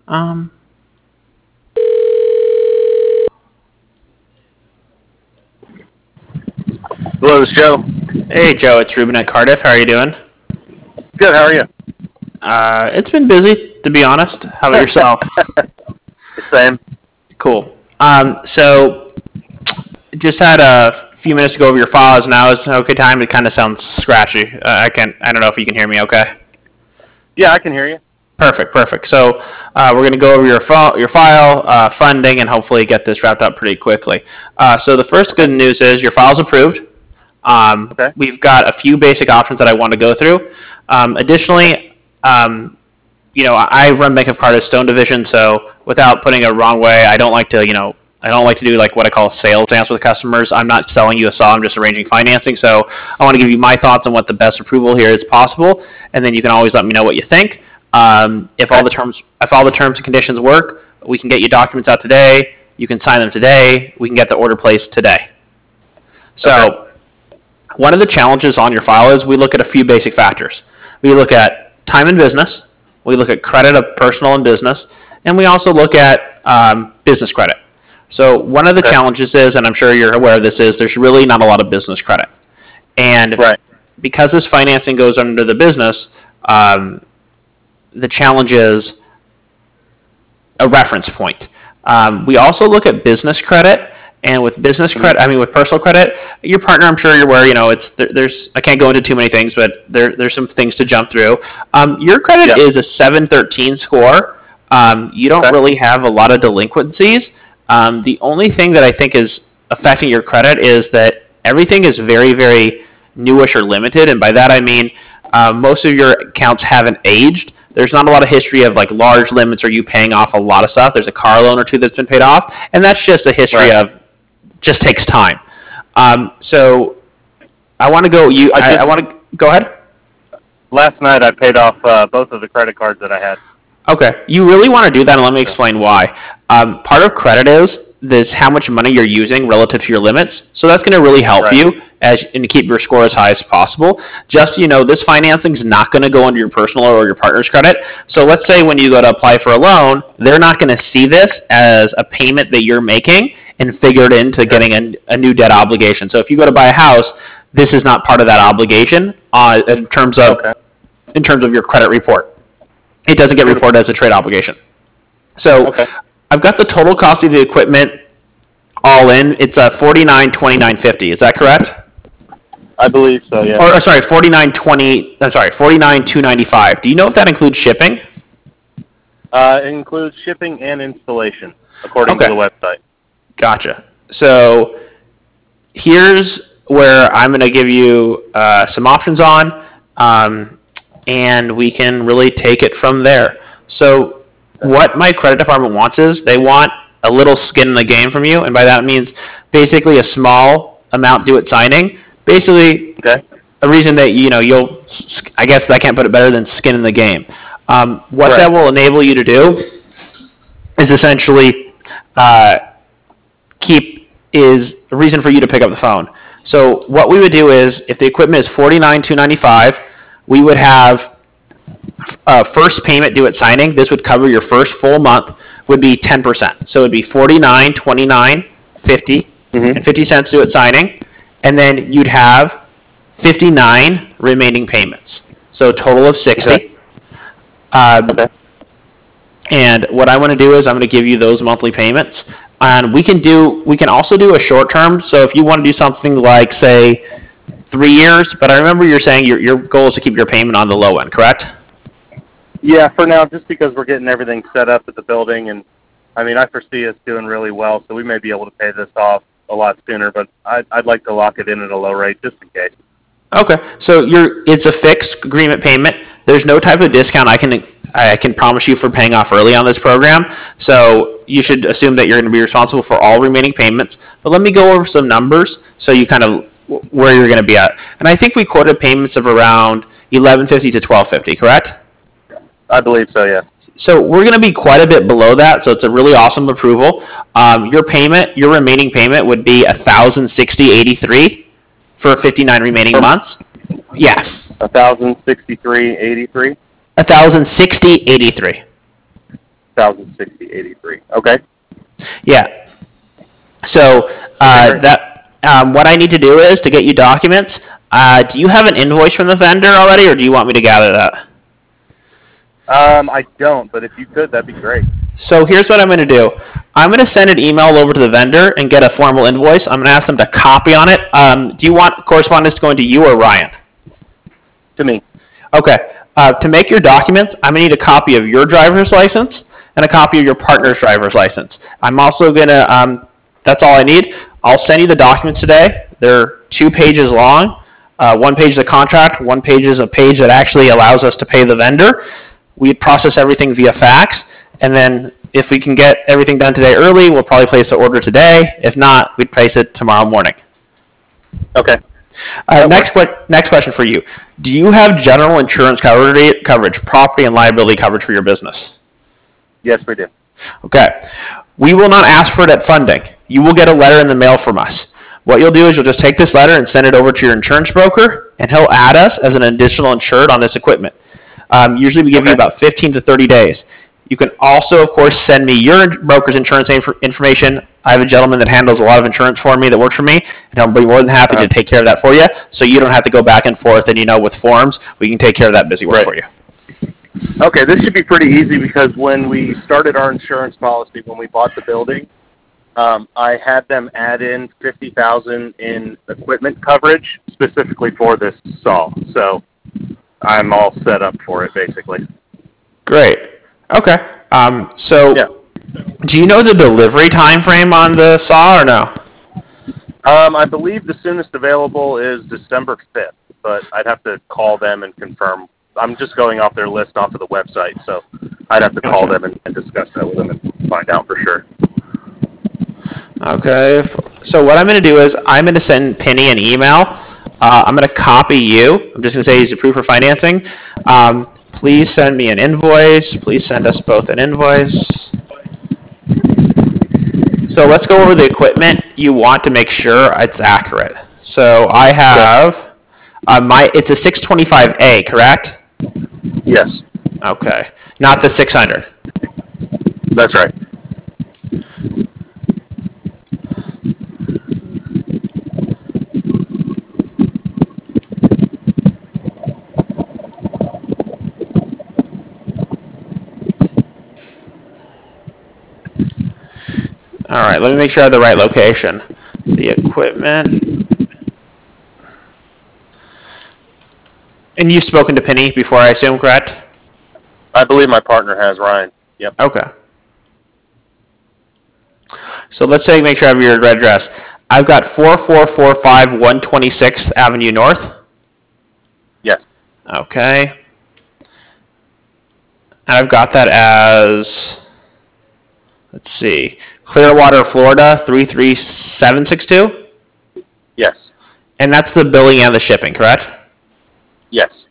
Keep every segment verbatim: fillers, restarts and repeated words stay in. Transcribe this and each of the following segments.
Um, Hello, it's Joe. hey Joe, it's Ruben at Cardiff. How are you doing? Good, how are you? Uh, it's been busy, to be honest. How about yourself? Same. Cool. Um, so just had a few minutes to go over your files. Now is an okay time. It kind of sounds scratchy. Uh, I can I don't know if you can hear me. Okay. Yeah, I can hear you. Perfect, perfect. So uh, we're going to go over your file, your file uh, funding, and hopefully get this wrapped up pretty quickly. Uh, so the first good news is your file's approved. Um, Okay. We've got a few basic options that I want to go through. Um, additionally, um, you know, I run Bank of Cardiff Stone Division, so without putting it wrong way, I don't like to, you know, I don't like to do like what I call sales dance with customers. I'm not selling you a saw. I'm just arranging financing. So I want to give you my thoughts on what the best approval here is possible, and then you can always let me know what you think. Um, if all the terms, if all the terms and conditions work, we can get you documents out today. You can sign them today. We can get the order placed today. So. Okay. One of the challenges on your file is we look at a few basic factors. We look at time in business, we look at credit of personal and business, and we also look at um, business credit. So one of the okay. challenges is, and I'm sure you're aware of this, is there's really not a lot of business credit. And right. because this financing goes under the business, um, the challenge is a reference point. Um, we also look at business credit. And with business credit, I mean, with personal credit, your partner, I'm sure you're aware, you know, it's there, there's, I can't go into too many things, but there, there's some things to jump through. Um, your credit yep. is a seven thirteen score. Um, you don't okay. really have a lot of delinquencies. Um, the only thing that I think is affecting your credit is that everything is very, very newish or limited. And by that, I mean, uh, most of your accounts haven't aged. There's not a lot of history of like large limits or you paying off a lot of stuff. There's a car loan or two that's been paid off. And that's just a history right. of, just takes time. Um, so I want to go. You, I, I, I want to go ahead. Last night I paid off uh, both of the credit cards that I had. Okay, you really want to do that, and let me explain why. Um, part of credit is this how much money you're using relative to your limits. So that's going to really help right. you as and to keep your score as high as possible. Just so you know, this financing is not going to go under your personal or your partner's credit. So let's say when you go to apply for a loan, they're not going to see this as a payment that you're making and figure it into getting a, a new debt obligation. So if you go to buy a house, this is not part of that obligation uh, in terms of okay. in terms of your credit report. It doesn't get reported as a trade obligation. So okay. I've got the total cost of the equipment all in. It's a forty-nine twenty-nine fifty. Is that correct? I believe so. Yeah. Or, or sorry, forty-nine twenty. I'm sorry, forty-nine two ninety-five. Do you know if that includes shipping? Uh, it includes shipping and installation, according okay. to the website. Gotcha. So here's where I'm going to give you uh, some options on, um, and we can really take it from there. So what my credit department wants is they want a little skin in the game from you, and by that means basically a small amount due at signing. Basically, okay. a reason that you know you'll, I guess I can't put it better than skin in the game. Um, what right. that will enable you to do is essentially uh, keep is a reason for you to pick up the phone. So what we would do is if the equipment is forty-nine two ninety-five, we would have uh, first payment due at signing. This would cover your first full month. Would be ten percent. So it would be forty-nine twenty-nine fifty mm-hmm. and fifty cents due at signing, and then you'd have fifty-nine remaining payments. So a total of sixty. Okay. Um, okay. And what I want to do is I'm going to give you those monthly payments. And we can do. We can also do a short term. So if you want to do something like, say, three years, but I remember you're saying your your goal is to keep your payment on the low end, correct? Yeah, for now, just because we're getting everything set up at the building, and I mean, I foresee us doing really well, so we may be able to pay this off a lot sooner. But I'd, I'd like to lock it in at a low rate just in case. Okay, so you're it's a fixed agreement payment. There's no type of discount I can I can promise you for paying off early on this program. So you should assume that you're going to be responsible for all remaining payments. But let me go over some numbers so you kind of where you're going to be at. And I think we quoted payments of around eleven fifty to twelve fifty, correct? I believe so, yeah. So we're going to be quite a bit below that, so it's a really awesome approval. Um, your payment, your remaining payment would be one thousand sixty eighty-three for fifty-nine remaining months. Yeah. one thousand sixty-three eighty-three? one thousand sixty eighty-three. thousand sixty eighty-three. Okay. Yeah. So uh, that um, what I need to do is to get you documents. Uh, do you have an invoice from the vendor already, or do you want me to gather that? Um, I don't, but if you could, that'd be great. So here's what I'm going to do. I'm going to send an email over to the vendor and get a formal invoice. I'm going to ask them to copy on it. Um, do you want correspondence going to you or Ryan? To me. Okay. Uh, to make your documents, I'm going to need a copy of your driver's license and a copy of your partner's driver's license. I'm also going to, um, that's all I need. I'll send you the documents today. They're two pages long. Uh, one page is a contract, one page is a page that actually allows us to pay the vendor. We process everything via fax, and then if we can get everything done today early, we'll probably place the order today. If not, we'd place it tomorrow morning. Okay. Uh, next, que- next question for you. Do you have general insurance coverage, coverage, property and liability coverage for your business? Yes, we do. Okay. We will not ask for it at funding. You will get a letter in the mail from us. What you'll do is you'll just take this letter and send it over to your insurance broker, and he'll add us as an additional insured on this equipment. Um, usually we give okay. you about fifteen to thirty days. You can also, of course, send me your broker's insurance inf- information. I have a gentleman that handles a lot of insurance for me that works for me, and I'll be more than happy uh-huh. to take care of that for you, so you don't have to go back and forth, and, you know, with forms, we can take care of that busy work right. for you. Okay, this should be pretty easy because when we started our insurance policy, when we bought the building, um, I had them add in fifty thousand dollars in equipment coverage specifically for this saw. So I'm all set up for it, basically. Great. Okay. Um, so, yeah. do you know the delivery time frame on the saw or no? Um, I believe the soonest available is December fifth, but I'd have to call them and confirm. I'm just going off their list off of the website, so I'd have to call them and, and discuss that with them and find out for sure. Okay. So what I'm going to do is I'm going to send Penny an email. Uh, I'm going to copy you. I'm just going to say he's approved for financing. Um, please send me an invoice. Please send us both an invoice. So let's go over the equipment you want to make sure it's accurate. So I have uh, my. It's a six twenty-five A, correct? Yes. Okay. Not the six hundred. That's right. All right, let me make sure I have the right location. The equipment. And you've spoken to Penny before, I assume, correct? I believe my partner has, Ryan. Yep. Okay. So let's say, make sure I have your address. I've got four four four five one twenty-sixth Avenue North. Yes. Okay. And I've got that as, let's see, Clearwater, Florida, three three seven six two? Yes. And that's the billing and the shipping, correct? Yes.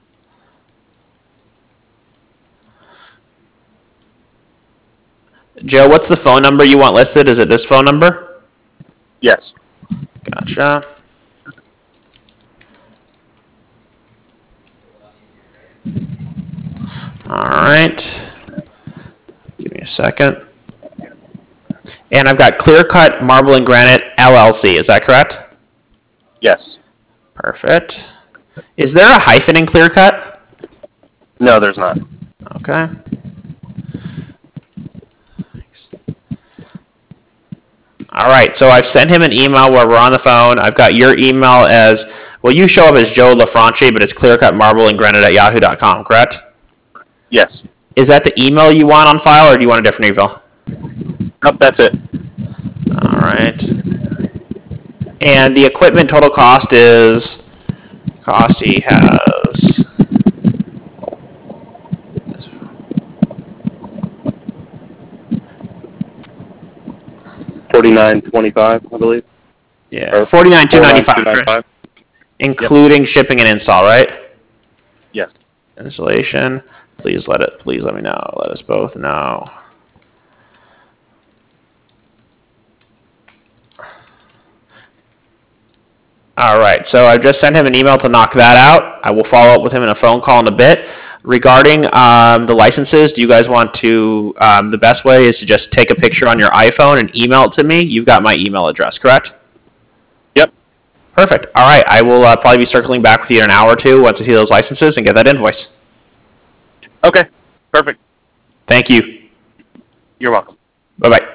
Joe, what's the phone number you want listed? Is it this phone number? Yes. Gotcha. All right. Give me a second. And I've got Clear Cut Marble and Granite L L C. Is that correct? Yes. Perfect. Is there a hyphen in Clear Cut? No, there's not. Okay. All right, so I've sent him an email where we're on the phone. I've got your email as, well, you show up as Joe LaFranchi, but it's clearcutmarbleandgranite at yahoo dot com, correct? Yes. Is that the email you want on file, or do you want a different email? Nope, that's it. All right. And the equipment total cost is, cost he has, forty-nine twenty-five, I believe. Yeah, forty-nine two ninety-five, including yep. shipping and install, right? Yes. Installation. Please let it. Please let me know. Let us both know. All right. So I just sent him an email to knock that out. I will follow up with him in a phone call in a bit. Regarding um, the licenses, do you guys want to, um, the best way is to just take a picture on your iPhone and email it to me? You've got my email address, correct? Yep. Perfect. All right. I will uh, probably be circling back with you in an hour or two once I see those licenses and get that invoice. Okay. Perfect. Thank you. You're welcome. Bye-bye.